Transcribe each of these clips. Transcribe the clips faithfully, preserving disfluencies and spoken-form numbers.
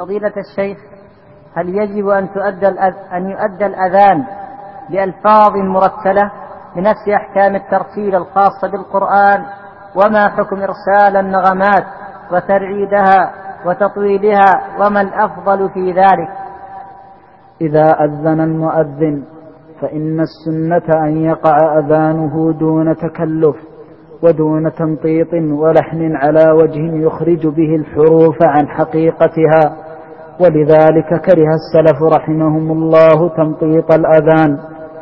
فضيلة الشيخ، هل يجب أن تؤدى أن يؤدى الأذان بألفاظ مرتلة بنفس أحكام الترتيل الخاصة بالقرآن؟ وما حكم إرسال النغمات وترعيدها وتطويلها، وما الأفضل في ذلك؟ إذا أذن المؤذن فإن السنة أن يقع أذانه دون تكلف ودون تمطيط ولحن على وجه يخرج به الحروف عن حقيقتها، ولذلك كره السلف رحمهم الله تمطيط الأذان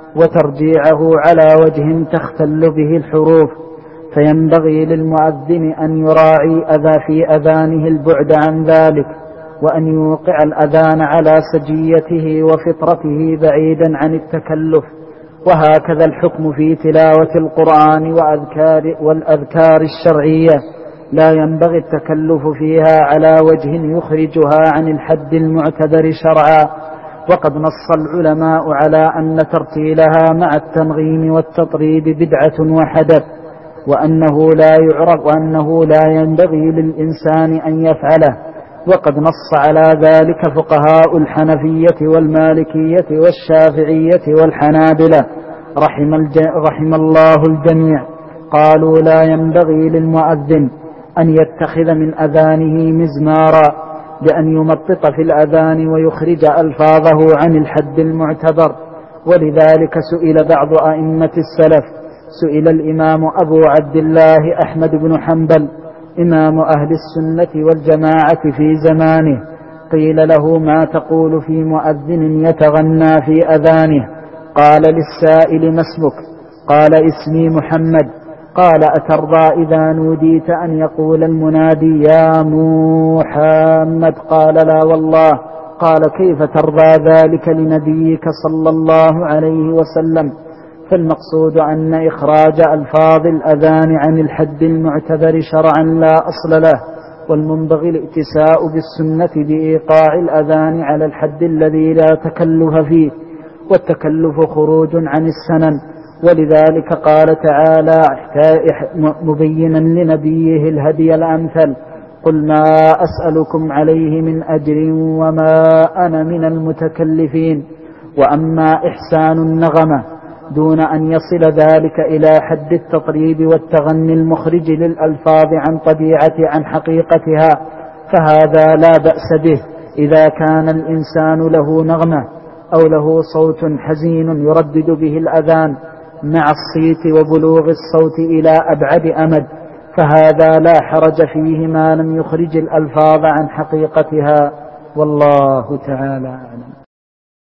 وترجيعه على وجه تختل به الحروف، فينبغي للمؤذن أن يراعي أذى في أذانه البعد عن ذلك، وأن يوقع الأذان على سجيته وفطرته بعيدا عن التكلف. وهكذا الحكم في تلاوة القرآن وأذكار والأذكار الشرعية، لا ينبغي التكلف فيها على وجه يخرجها عن الحد المعتبر شرعا. وقد نص العلماء على أن ترتيلها مع التنغيم والتطريب بدعة وحدث، وأنه لا يعرف وأنه لا ينبغي للإنسان أن يفعله. وقد نص على ذلك فقهاء الحنفية والمالكية والشافعية والحنابلة رحم, رحم الله الجميع، قالوا لا ينبغي للمؤذن أن يتخذ من أذانه مزمارا بأن يمطط في الأذان ويخرج ألفاظه عن الحد المعتبر. ولذلك سئل بعض أئمة السلف، سئل الإمام أبو عبد الله أحمد بن حنبل إمام أهل السنة والجماعة في زمانه، قيل له ما تقول في مؤذن يتغنى في أذانه؟ قال للسائل ما اسمك؟ قال اسمي محمد. قال أترضى إذا نوديت أن يقول المنادي يا محمد؟ قال لا والله. قال كيف ترضى ذلك لنبيك صلى الله عليه وسلم؟ فالمقصود أن إخراج ألفاظ الأذان عن الحد المعتبر شرعا لا أصل له، والمنبغي الائتساء بالسنة بإيقاع الأذان على الحد الذي لا تكلف فيه، والتكلف خروج عن السنن. ولذلك قال تعالى مبينا لنبيه الهدي الأمثل قل ما أسألكم عليه من أجر وما أنا من المتكلفين. وأما إحسان النغمة دون أن يصل ذلك إلى حد التطريب والتغني المخرج للألفاظ عن طبيعة عن حقيقتها فهذا لا بأس به إذا كان الإنسان له نغمة أو له صوت حزين يردد به الأذان مع الصيت وبلوغ الصوت إلى أبعد أمد، فهذا لا حرج فيه ما لم يخرج الألفاظ عن حقيقتها، والله تعالى أعلم.